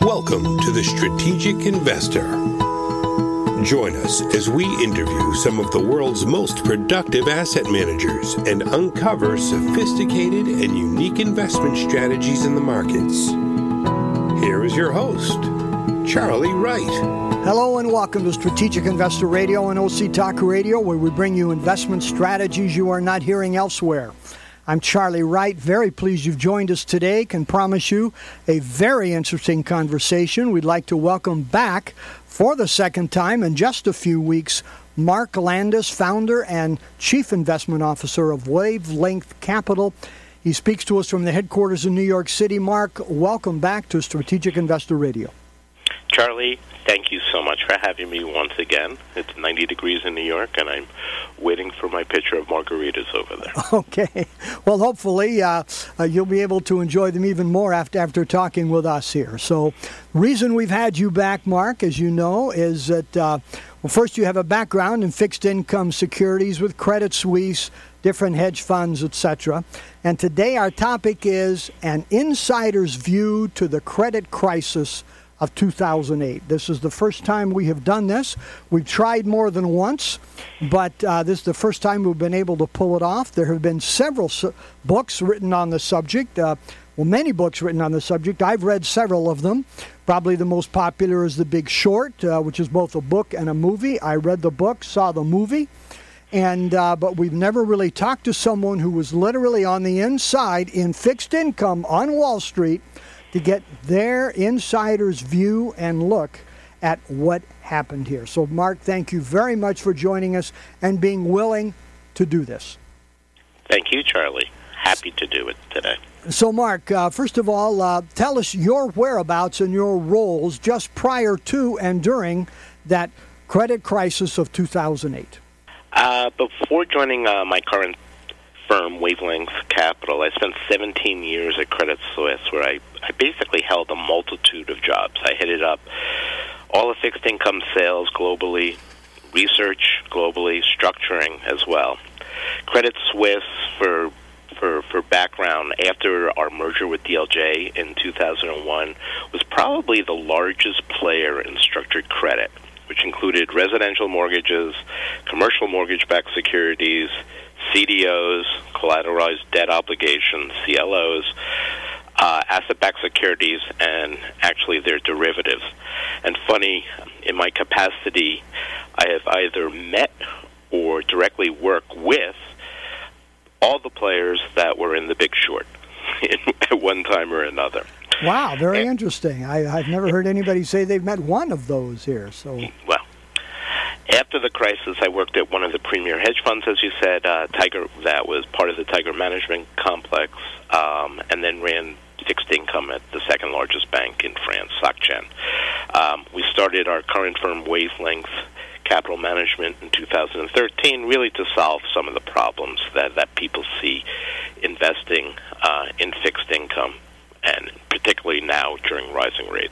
Welcome to The Strategic Investor. Join us as we interview some of the world's most productive asset managers and uncover sophisticated and unique investment strategies in the markets. Here is your host, Charlie Wright. Hello and welcome to Strategic Investor Radio and OC Talk Radio, where we bring you investment strategies you are not hearing elsewhere. I'm Charlie Wright. Very pleased you've joined us today. Can promise you a very interesting conversation. We'd like to welcome back for the second time in just a few weeks, Mark Landis, founder and chief investment officer of Wavelength Capital. He speaks to us from the headquarters in New York City. Mark, welcome back to Strategic Investor Radio. Charlie, thank you so much for having me once again. It's 90 degrees in New York, and I'm waiting for my pitcher of margaritas over there. Okay. Well, hopefully you'll be able to enjoy them even more after talking with us here. So the reason we've had you back, Mark, as you know, is that, well, first you have a background in fixed income securities with Credit Suisse, different hedge funds, etc. And today our topic is an insider's view to the credit crisis of 2008. This is the first time we have done this. We've tried more than once, but this is the first time we've been able to pull it off. There have been several books written on the subject, many books written on the subject. I've read several of them. Probably the most popular is The Big Short, which is both a book and a movie. I read the book, saw the movie, and but we've never really talked to someone who was literally on the inside in fixed income on Wall Street to get their insider's view and look at what happened here. So, Mark, thank you very much for joining us and being willing to do this. Thank you, Charlie. Happy to do it today. So, Mark, first of all, tell us your whereabouts and your roles just prior to and during that credit crisis of 2008. Before joining my current firm, Wavelength Capital, I spent 17 years at Credit Suisse, where I basically held a multitude of jobs. I headed up all of fixed income sales globally, research globally, structuring as well. Credit Suisse, for background, after our merger with DLJ in 2001, was probably the largest player in structured credit, which included residential mortgages, commercial mortgage-backed securities, CDOs, collateralized debt obligations, CLOs, asset-backed securities, and actually their derivatives. And funny, in my capacity, I have either met or directly worked with all the players that were in The Big Short at one time or another. Wow, very interesting. I've never heard anybody say they've met one of those here. So, well, after the crisis, I worked at one of the premier hedge funds, as you said, Tiger, that was part of the Tiger Management Complex, and then ran fixed income at the second largest bank in France, SocGen. We started our current firm, Wavelength Capital Management, in 2013, really to solve some of the problems that people see investing in fixed income, and particularly now during rising rates.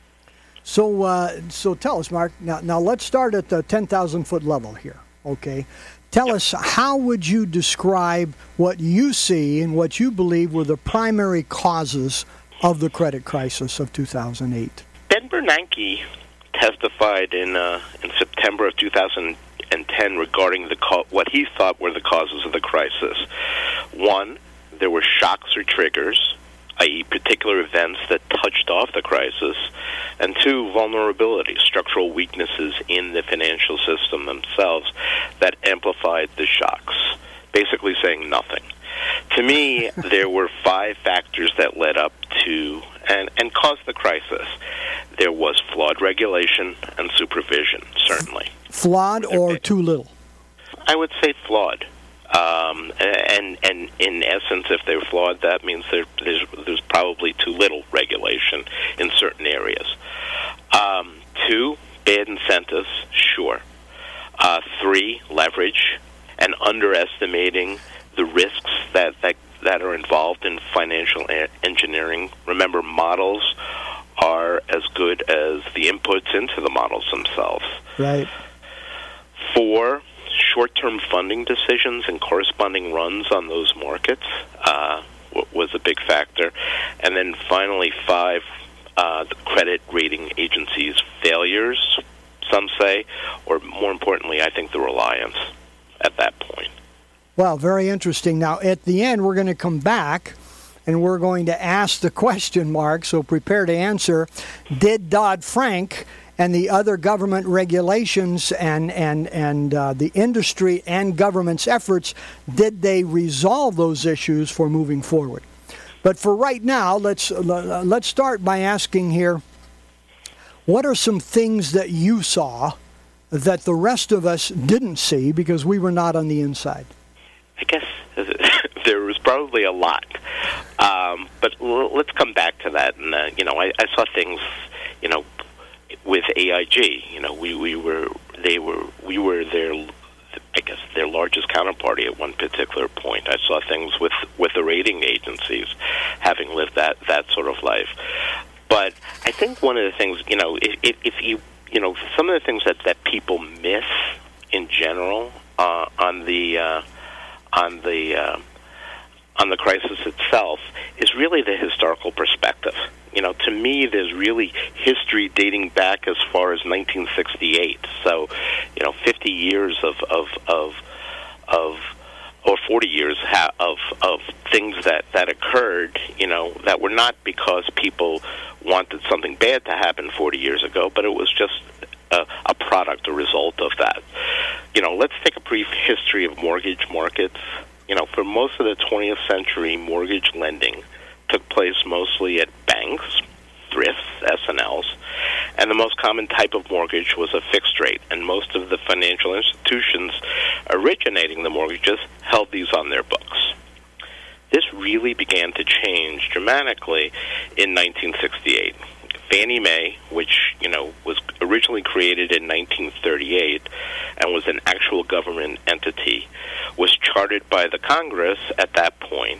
So tell us, Mark, now let's start at the 10,000-foot level here, okay? Tell us, how would you describe what you see and what you believe were the primary causes of the credit crisis of 2008? Ben Bernanke testified in September of 2010 regarding what he thought were the causes of the crisis. One, there were shocks or triggers, i.e. particular events that touched off the crisis, and two, vulnerability, structural weaknesses in the financial system themselves that amplified the shocks, basically saying nothing. To me, there were five factors that led up to and caused the crisis. There was flawed regulation and supervision, certainly. Flawed or too little? I would say flawed. And in essence, if they're flawed, that means there's probably too little regulation in certain areas. Two, bad incentives, sure. Three, leverage and underestimating the risks that are involved in financial engineering. Remember, models are as good as the inputs into the models themselves. Right. Four, short-term funding decisions and corresponding runs on those markets was a big factor. And then finally, five, the credit rating agencies' failures, some say, or more importantly, I think the reliance at that point. Well, very interesting. Now, at the end, we're going to come back and we're going to ask the question, Mark, so prepare to answer. Did Dodd-Frank and the other government regulations and the industry and government's efforts, did they resolve those issues for moving forward? But for right now, let's start by asking here, what are some things that you saw that the rest of us didn't see because we were not on the inside? I guess there was probably a lot, but let's come back to that. And I saw things, with AIG. We were their, I guess, their largest counterparty at one particular point. I saw things with the rating agencies, having lived that sort of life. But I think one of the things, if you, some of the things that people miss in general on the crisis itself is really the historical perspective. To me, there's really history dating back as far as 1968. So, 50 years of or 40 years of things that occurred, that were not because people wanted something bad to happen 40 years ago, but it was just a product, a result of that. Let's take a brief history of mortgage markets. For most of the 20th century, mortgage lending took place mostly at banks, thrifts, S&Ls, and the most common type of mortgage was a fixed rate, and most of the financial institutions originating the mortgages held these on their books. This really began to change dramatically in 1968. Fannie Mae, which, was originally created in 1938 and was an actual government entity, was chartered by the Congress at that point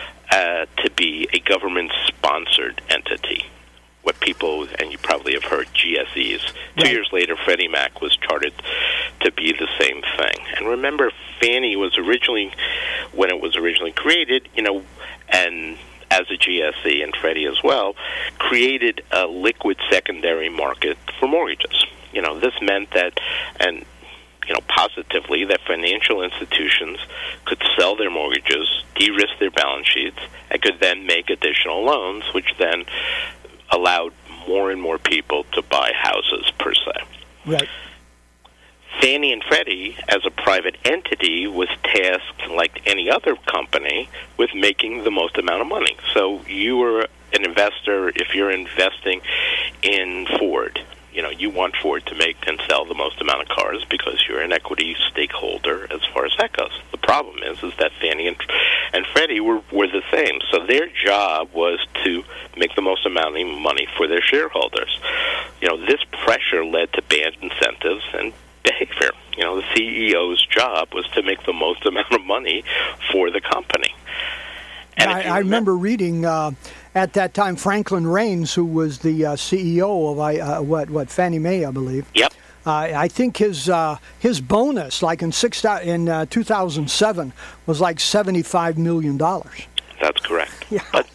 to be a government-sponsored entity. What people, and you probably have heard, GSEs. Right. 2 years later, Freddie Mac was chartered to be the same thing. And remember, Fannie was originally, when it was originally created, and as a GSE, and Freddie as well, created a liquid secondary market for mortgages. This meant that, and positively, that financial institutions could sell their mortgages, de-risk their balance sheets, and could then make additional loans, which then allowed more and more people to buy houses, per se. Right. Fannie and Freddie, as a private entity, was tasked, like any other company, with making the most amount of money. So you were an investor. If you're investing in Ford, you want Ford to make and sell the most amount of cars because you're an equity stakeholder as far as that goes. The problem is that Fannie and Freddie were the same. So their job was to make the most amount of money for their shareholders. This pressure led to bad incentives and behavior. The CEO's job was to make the most amount of money for the company. And I remember reading at that time Franklin Raines, who was the CEO of Fannie Mae, I believe. Yep. I think his bonus, like in 2007, was like $75 million. That's correct. Yeah. But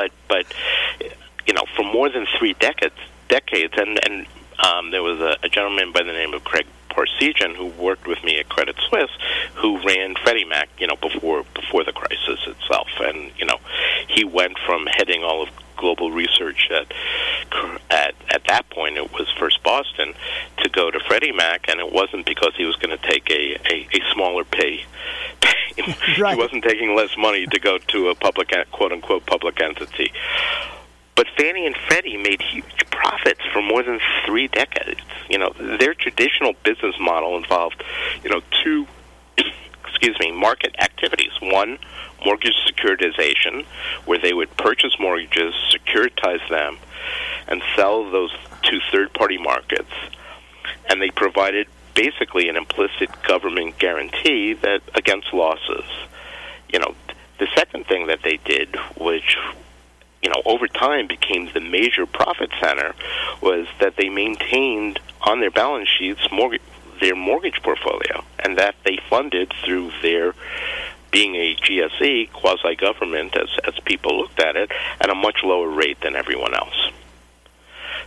for more than 3 decades, and there was a gentleman by the name of Craig Parsegian who worked with me at Credit Suisse, who ran Freddie Mac, before the crisis itself, and he went from heading all of global research at that point, it was First Boston, to go to Freddie Mac, and it wasn't because he was going to take a smaller pay. Right. He wasn't taking less money to go to a public, quote-unquote, public entity. But Fannie and Freddie made huge profits for more than 3 decades. Their traditional business model involved, 2, market activities. One, mortgage securitization, where they would purchase mortgages, securitize them, and sell those to third-party markets. And they provided basically an implicit government guarantee that against losses. The second thing that they did, which over time became the major profit center, was that they maintained on their balance sheets their mortgage portfolio, and that they funded through their being a GSE, quasi-government, as people looked at it, at a much lower rate than everyone else.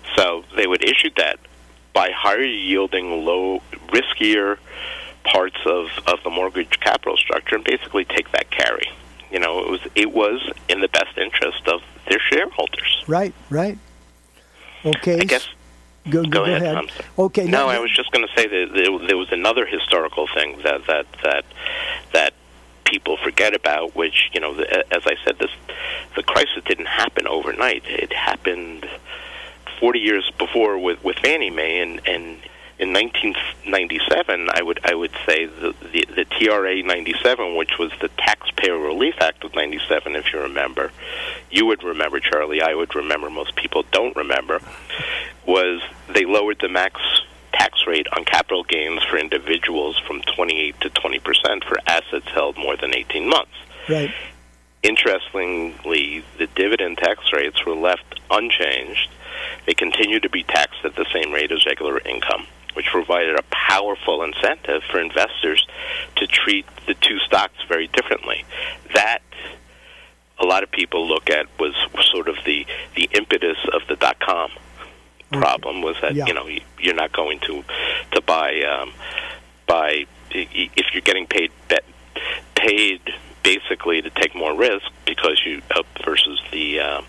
So they would issue debt, buy higher yielding, low, riskier parts of the mortgage capital structure, and basically take that carry. It was in the best interest of their shareholders. Right. Okay. I guess. Go ahead. Okay. No, I was just going to say that there was another historical thing that people forget about, which, as I said, the crisis didn't happen overnight. It happened 40 years before with Fannie Mae, and in 1997, I would say the TRA 97, which was the Taxpayer Relief Act of 97, if you remember. You would remember, Charlie. I would remember. Most people don't remember. Was they lowered the max tax rate on capital gains for individuals from 28 to 20% for assets held more than 18 months. Right. Interestingly, the dividend tax rates were left unchanged. They continued to be taxed at the same rate as regular income, which provided a powerful incentive for investors to treat the two stocks very differently. That, a lot of people look at, was sort of the impetus of the .com problem, was that, you're not going to buy if you're getting paid basically to take more risk because you versus the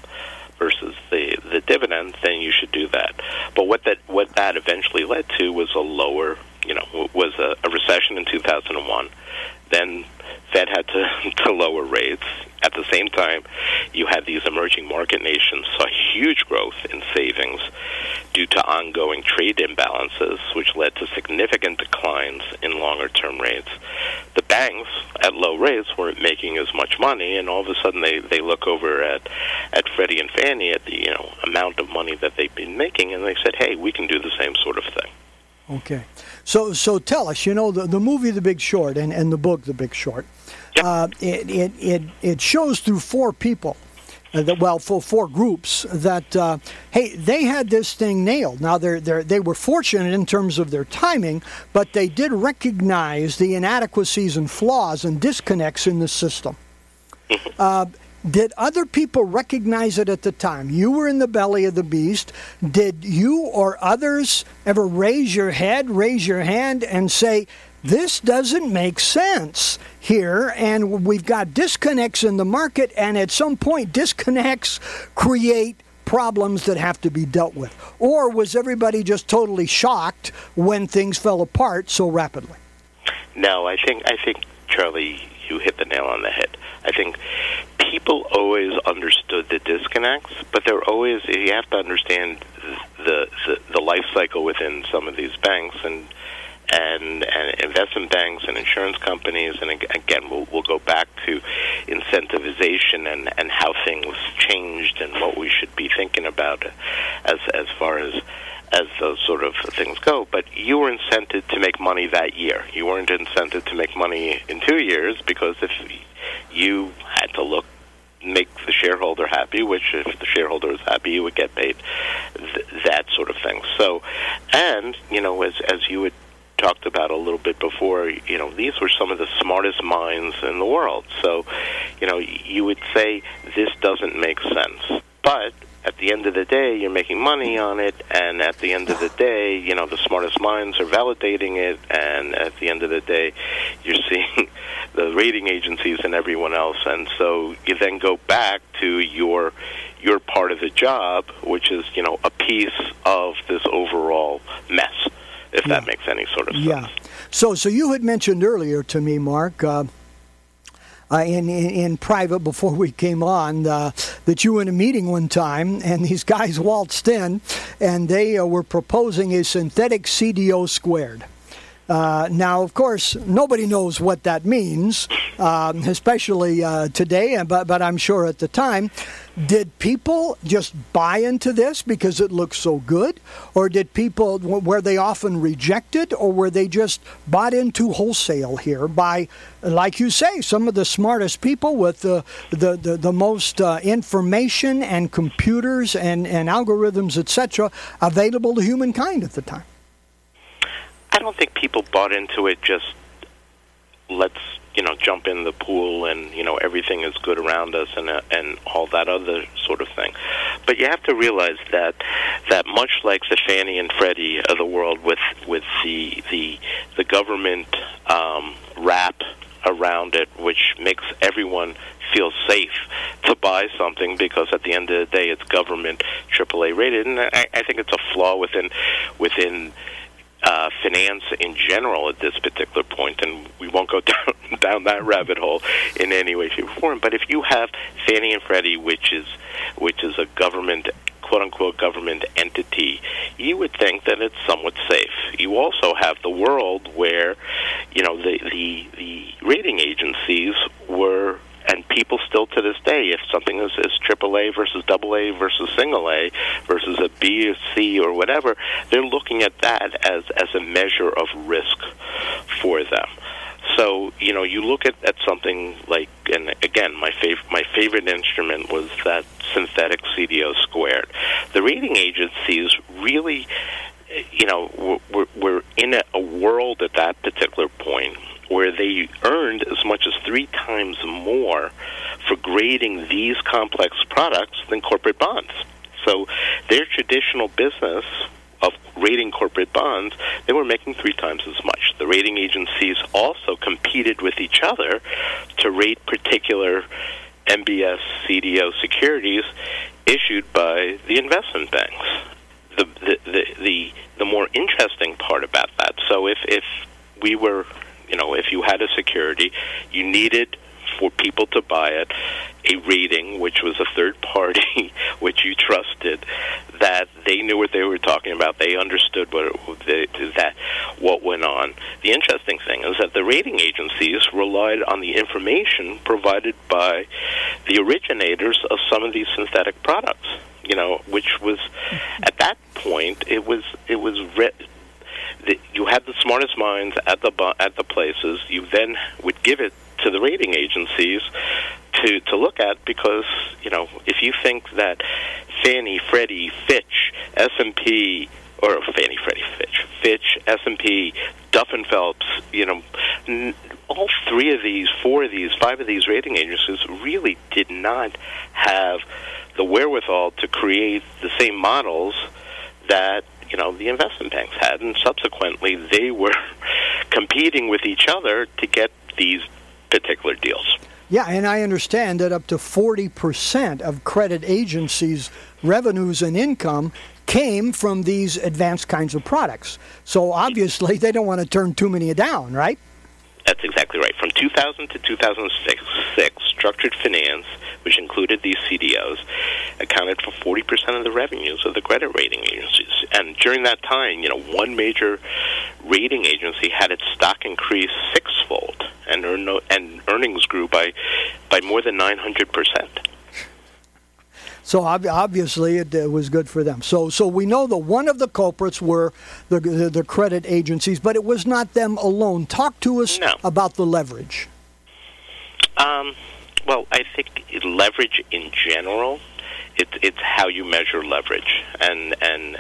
dividend, then you should do that. But what that eventually led to was a recession in 2001. Then Fed had to lower rates. At the same time, you had these emerging market nations saw huge growth in savings due to ongoing trade imbalances, which led to significant declines in longer-term rates. The banks, at low rates, weren't making as much money, and all of a sudden they look over at Freddie and Fannie at the amount of money that they've been making, and they said, hey, we can do the same sort of thing. Okay. So tell us, the movie The Big Short and the book The Big Short, yep. It shows through four people, for four groups, that, hey, they had this thing nailed. Now, they were fortunate in terms of their timing, but they did recognize the inadequacies and flaws and disconnects in the system. Did other people recognize it at the time? You were in the belly of the beast. Did you or others ever raise your hand, and say, this doesn't make sense here, and we've got disconnects in the market, and at some point disconnects create problems that have to be dealt with? Or was everybody just totally shocked when things fell apart so rapidly? No, I think Charlie, you hit the nail on the head. I think people always understood the disconnects, but you have to understand the life cycle within some of these banks and investment banks and insurance companies, and again, we'll go back to incentivization and how things changed and what we should be thinking about as far as those sort of things go. But you were incented to make money that year. You weren't incented to make money in 2 years, because if you had to make the shareholder happy, which if the shareholder was happy, you would get paid, that sort of thing. So, and, as you had talked about a little bit before, these were some of the smartest minds in the world. So, you would say this doesn't make sense. But at the end of the day, you're making money on it, and at the end of the day, the smartest minds are validating it, and at the end of the day, you're seeing the rating agencies and everyone else, and so you then go back to your part of the job, which is, a piece of this overall mess, if that makes any sort of sense. Yeah. So you had mentioned earlier to me, Mark, in private before we came on, that you were in a meeting one time, and these guys waltzed in, and they were proposing a synthetic CDO squared. Now, of course, nobody knows what that means, especially today, but I'm sure at the time. Did people just buy into this because it looks so good? Or did people, were they often rejected, or were they just bought into wholesale here by, like you say, some of the smartest people with the most information and computers and algorithms, etc., available to humankind at the time? I don't think people bought into it just, let's, jump in the pool and, everything is good around us and all that other sort of thing. But you have to realize that much like the Fannie and Freddie of the world, with the government wrap around it, which makes everyone feel safe to buy something, because at the end of the day it's government AAA rated, and I think it's a flaw within finance in general at this particular point, and we won't go down that rabbit hole in any way, shape, or form. But if you have Fannie and Freddie, which is a government, quote-unquote government entity, you would think that it's somewhat safe. You also have the world where, the rating agencies were, and people still to this day, if something is AAA versus AA versus single A versus a B or C or whatever, they're looking at that as a measure of risk for them. So, you look at something like, and again, my favorite instrument was that synthetic CDO squared. The rating agencies really, were in a world at that particular point where they earned as much as 3 times more for grading these complex products than corporate bonds. So their traditional business of rating corporate bonds, they were making 3 times as much. The rating agencies also competed with each other to rate particular MBS CDO securities issued by the investment banks. The more interesting part about that, so if we were, if you had a security, you needed for people to buy it a rating which was a third party which you trusted, that they knew what they were talking about, they understood what went on. The interesting thing is that the rating agencies relied on the information provided by the originators of some of these synthetic products, which was, at that point, you had the smartest minds at the places. You then would give it to the rating agencies to look at, because if you think that Fannie, Freddie, Fitch, S&P, or Fannie, Freddie, Fitch, S&P, Duff & Phelps, all 3 of these, 4 of these, 5 of these rating agencies really did not have the wherewithal to create the same models that the investment banks had, and subsequently they were competing with each other to get these particular deals. Yeah, and I understand that up to 40% of credit agencies' revenues and income came from these advanced kinds of products. So obviously they don't want to turn too many down, right? That's exactly right. From 2000 to 2006, structured finance, which included these CDOs, accounted for 40% of the revenues of the credit rating agencies. And during that time, one major rating agency had its stock increase 6-fold, and earnings grew by more than 900%. So obviously it was good for them. So we know that one of the culprits were the credit agencies, but it was not them alone. Talk to us about the leverage. Well, I think leverage in general, it's how you measure leverage, and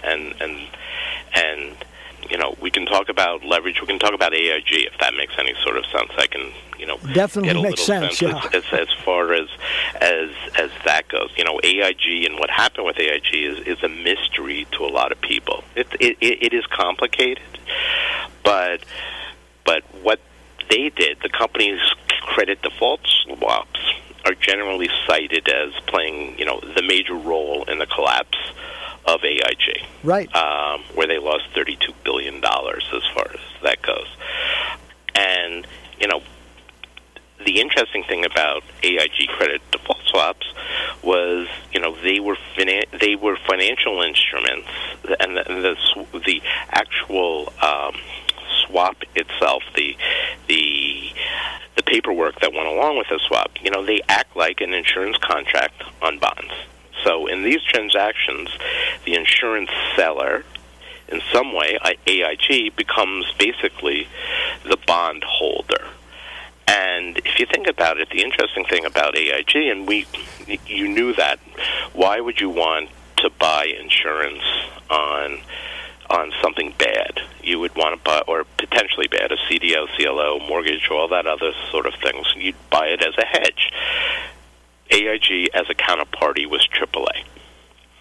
we can talk about leverage. We can talk about AIG if that makes any sort of sense. I can definitely get a makes little sense. As far as that goes. AIG and what happened with AIG is a mystery to a lot of people. It is complicated, but what they did, the company's credit default swaps are generally cited as playing the major role in the collapse of AIG, right? Where they lost $32 billion as far as that goes. And the interesting thing about AIG credit default swaps was they were financial instruments, and the actual swap itself, the paperwork that went along with the swap, they act like an insurance contract on bonds. So in these transactions, the insurance seller, in some way, AIG, becomes basically the bond holder. And if you think about it, the interesting thing about AIG, and you knew that, why would you want to buy insurance on something bad? You would want to buy, or potentially bad, a CDO, CLO, mortgage, all that other sort of things. You'd buy it as a hedge. AIG as a counterparty was AAA.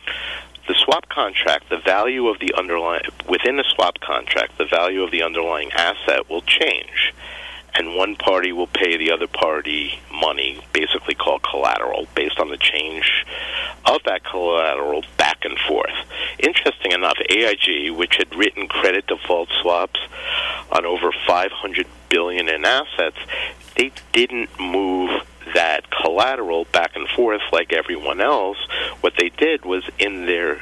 swap contract, the value of the underlying within a swap contract, the value of the underlying asset will change, and one party will pay the other party money, basically called collateral, based on the change of that collateral back and forth. Interesting enough, AIG, which had written credit default swaps on over $500 billion in assets, they didn't move that collateral back and forth like everyone else. What they did was in their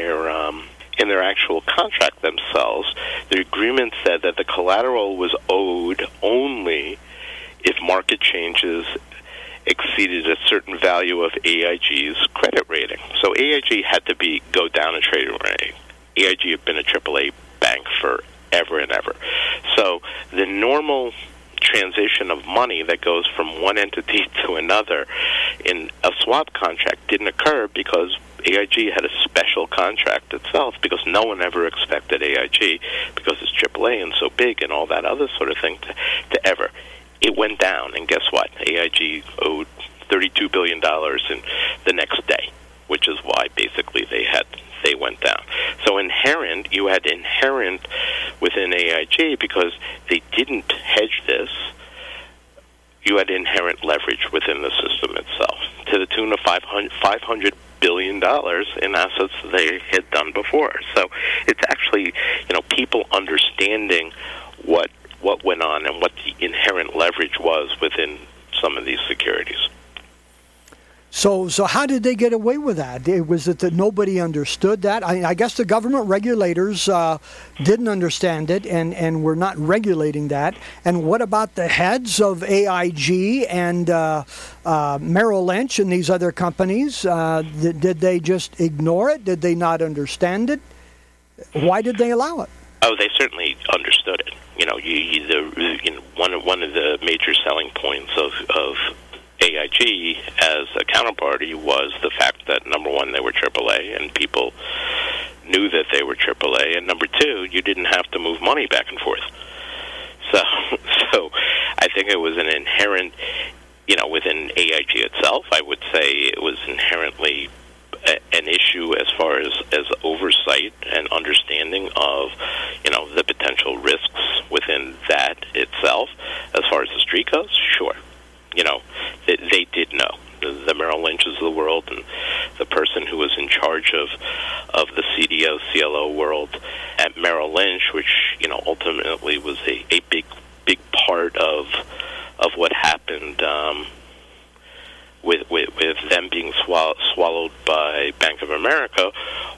actual contract themselves, the agreement said that the collateral was owed only if market changes exceeded a certain value of AIG's credit rating. So AIG had to go down a trading rating. AIG had been a AAA bank forever and ever. So the normal transition of money that goes from one entity to another in a swap contract didn't occur because AIG had a special contract itself, because no one ever expected AIG, because it's AAA and so big and all that other sort of thing, to ever. It went down, and guess what? AIG owed $32 billion in the next day, which is why basically they went down. So you had inherent within AIG, because they didn't hedge this, you had inherent leverage within the system itself, to the tune of $500 billion in assets they had done before. So it's actually, people understanding what went on and what the inherent leverage was within some of these securities. So how did they get away with that? Was it that nobody understood that? I guess the government regulators didn't understand it and were not regulating that. And what about the heads of AIG and Merrill Lynch and these other companies? Did they just ignore it? Did they not understand it? Why did they allow it? Oh, they certainly understood it. One of the major selling points of AIG as a counterparty was the fact that, number one, they were AAA, and people knew that they were AAA, and number two, you didn't have to move money back and forth. So I think it was an inherent, within AIG itself, I would say it was inherently an issue as far as oversight and understanding of, the potential risks within that itself. As far as the street goes, sure. They did know. The Merrill Lynches of the world, and the person who was in charge of the CDO, CLO world at Merrill Lynch, which, ultimately was a big part of what happened with them being swallowed by Bank of America,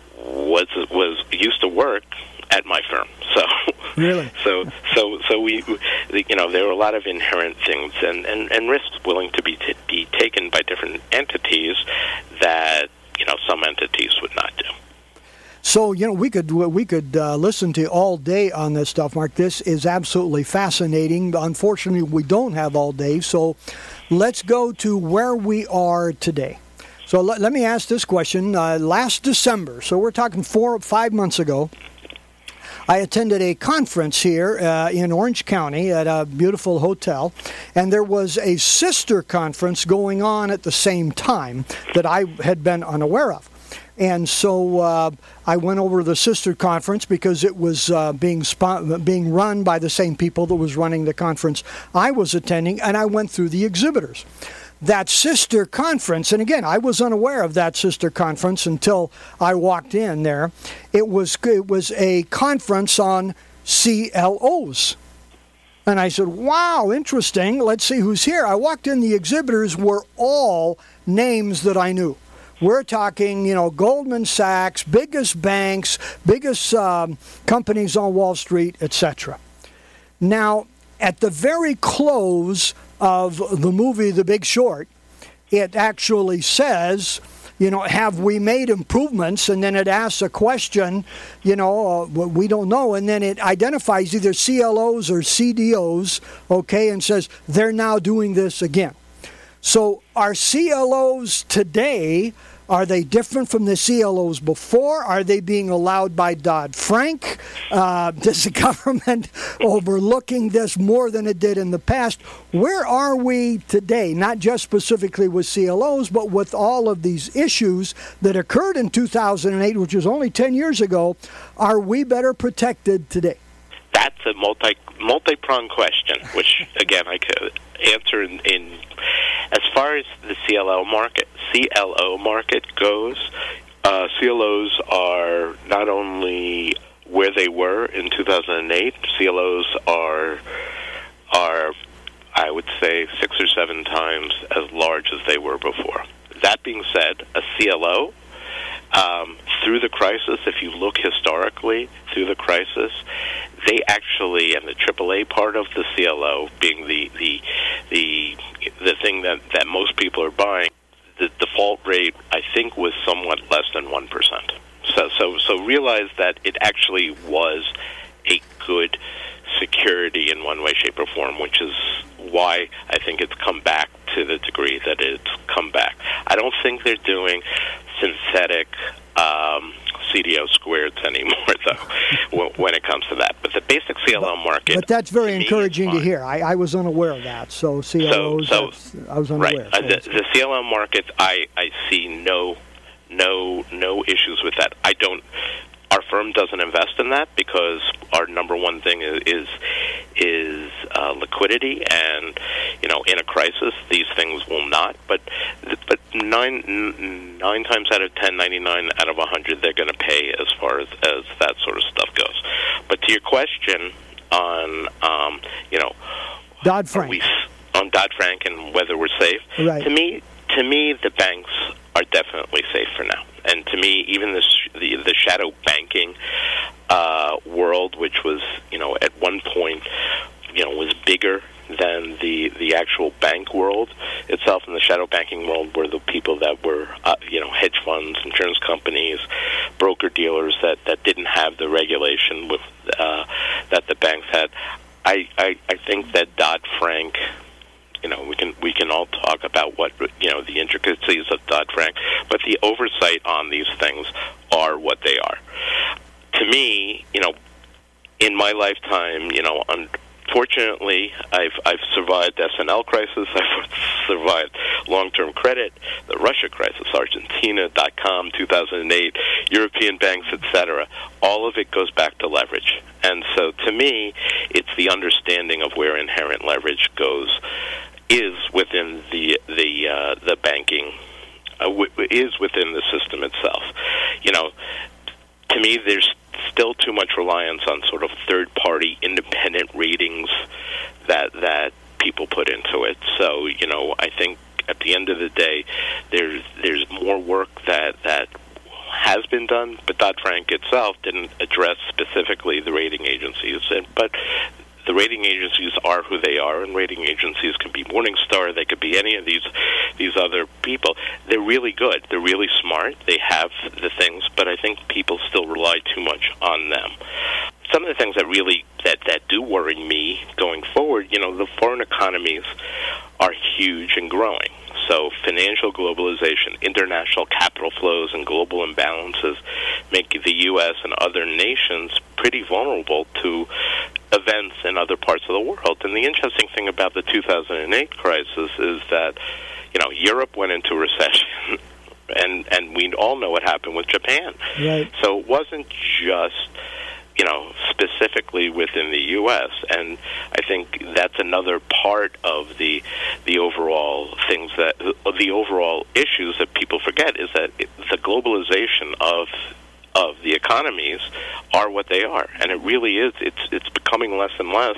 was used to work at my firm. So really, so we, there were a lot of inherent things and risks willing to be taken by different entities that some entities would not do. So we could listen to you all day on this stuff, Mark. This is absolutely fascinating. Unfortunately, we don't have all day. So let's go to where we are today. So let me ask this question. Last December, so we're talking 4 or 5 months ago, I attended a conference here in Orange County at a beautiful hotel, and there was a sister conference going on at the same time that I had been unaware of. And so I went over to the sister conference because it was being run by the same people that was running the conference I was attending, and I went through the exhibitors. That sister conference, and again, I was unaware of that sister conference until I walked in there. It was a conference on CLOs. And I said, wow, interesting. Let's see who's here. I walked in. The exhibitors were all names that I knew. We're talking, Goldman Sachs, biggest banks, biggest companies on Wall Street, etc. Now, at the very close of the movie The Big Short, it actually says, have we made improvements? And then it asks a question, we don't know. And then it identifies either CLOs or CDOs, okay, and says they're now doing this again. So our CLOs today Are they different from the CLOs before? Are they being allowed by Dodd-Frank? Is the government overlooking this more than it did in the past? Where are we today, not just specifically with CLOs, but with all of these issues that occurred in 2008, which was only 10 years ago? Are we better protected today? That's a multi-pronged question, which, again, I could answer in as far as the CLO market goes. CLOs are not only where they were in 2008. CLOs are I would say 6 or 7 times as large as they were before. That being said, a CLO through the crisis, if you look historically through the crisis, they actually, and the AAA part of the CLO being the thing that most people are buying, the default rate I think was somewhat less than 1%. So realize that it actually was a good security in one way, shape, or form, which is why I think it's come back to the degree that it's come back. I don't think they're doing synthetic CDO squareds anymore, though, when it comes to that. But the basic CLO market... But that's very encouraging to hear. I was unaware of that. So CLOs, I was unaware. Right. The CLO market, I see no issues with that. Our firm doesn't invest in that because our number one thing is liquidity, and in a crisis these things will not. But 9 times out of 10, 99 out of 100, they're going to pay as far as that sort of stuff goes. But to your question on Dodd-Frank, on Dodd-Frank and whether we're safe, right. To me the banks are definitely safe for now. And to me, even the shadow banking world, which was, at one point, was bigger than the actual bank world itself. In the shadow banking world were the people that were, hedge funds, insurance companies, broker-dealers that didn't have the regulation with that the banks had. I think that Dodd-Frank... we can all talk about what the intricacies of Dodd-Frank, but the oversight on these things are what they are. To me, in my lifetime, unfortunately, I've survived S&L crisis, I've survived long-term credit, the Russia crisis, Argentina.com, 2008, European banks, etc. All of it goes back to leverage, and so to me, it's the understanding of where inherent leverage is within the banking, is within the system itself. To me, there's still too much reliance on sort of third-party independent ratings that people put into it. So, I think at the end of the day, there's more work that has been done, but Dodd-Frank itself didn't address specifically the rating agencies, but the rating agencies are who they are, and rating agencies can be Morningstar, they could be any of these other people. They're really good. They're really smart. They have the things, but I think people still rely too much on them. Some of the things that really that do worry me going forward, the foreign economies are huge and growing. So financial globalization, international capital flows, and global imbalances make the U.S. and other nations pretty vulnerable to events in other parts of the world. And the interesting thing about the 2008 crisis is that, Europe went into recession, and we all know what happened with Japan. Right. So it wasn't just specifically within the U.S., and I think that's another part of the overall things the overall issues that people forget is that the globalization of the economies are what they are, and it really is. It's becoming less and less,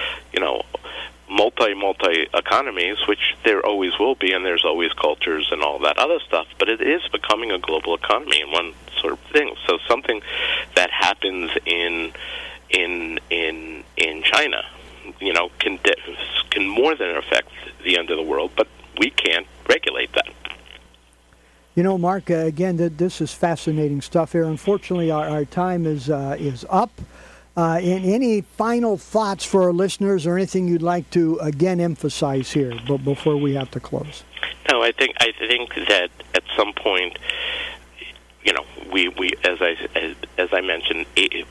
multi economies, which there always will be, and there's always cultures and all that other stuff. But it is becoming a global economy in one sort of thing. So something that happens in China, can more than affect the end of the world. But we can't regulate that. Mark, again, this is fascinating stuff here. Unfortunately, our time is up. Any final thoughts for our listeners or anything you'd like to, again, emphasize here before we have to close? No, I think that at some point, we as I mentioned,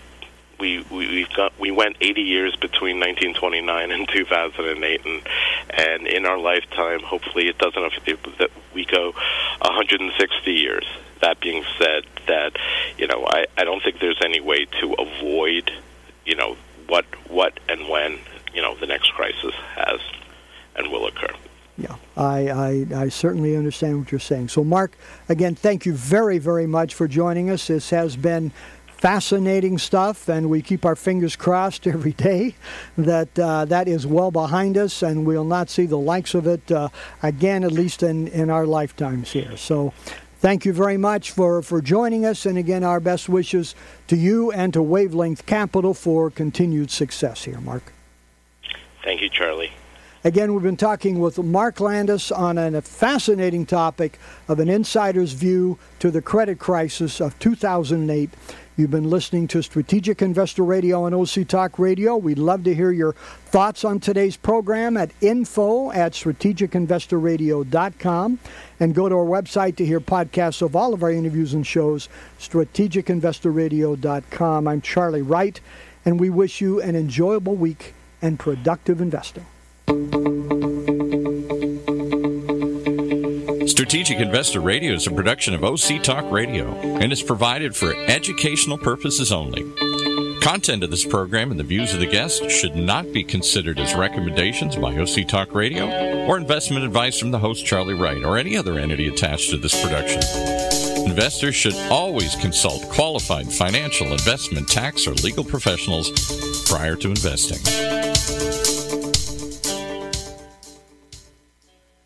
we went 80 years between 1929 and 2008, and in our lifetime, hopefully, it doesn't that we go 160 years. That being said, that I don't think there's any way to avoid what and when the next crisis has and will occur. Yeah, I certainly understand what you're saying. So, Mark, again, thank you very, very much for joining us. This has been fascinating stuff, and we keep our fingers crossed every day that that is well behind us, and we'll not see the likes of it again, at least in our lifetimes here. So thank you very much for joining us, and again, our best wishes to you and to Wavelength Capital for continued success here, Mark. Thank you, Charlie. Again, we've been talking with Mark Landis on a fascinating topic of an insider's view to the credit crisis of 2008. You've been listening to Strategic Investor Radio on OC Talk Radio. We'd love to hear your thoughts on today's program at info@strategicinvestorradio.com, and go to our website to hear podcasts of all of our interviews and shows, strategicinvestorradio.com. I'm Charlie Wright, and we wish you an enjoyable week and productive investing. Strategic Investor Radio is a production of OC Talk Radio and is provided for educational purposes only. Content of this program and the views of the guests should not be considered as recommendations by OC Talk Radio or investment advice from the host Charlie Wright or any other entity attached to this production. Investors should always consult qualified financial, investment, tax, or legal professionals prior to investing.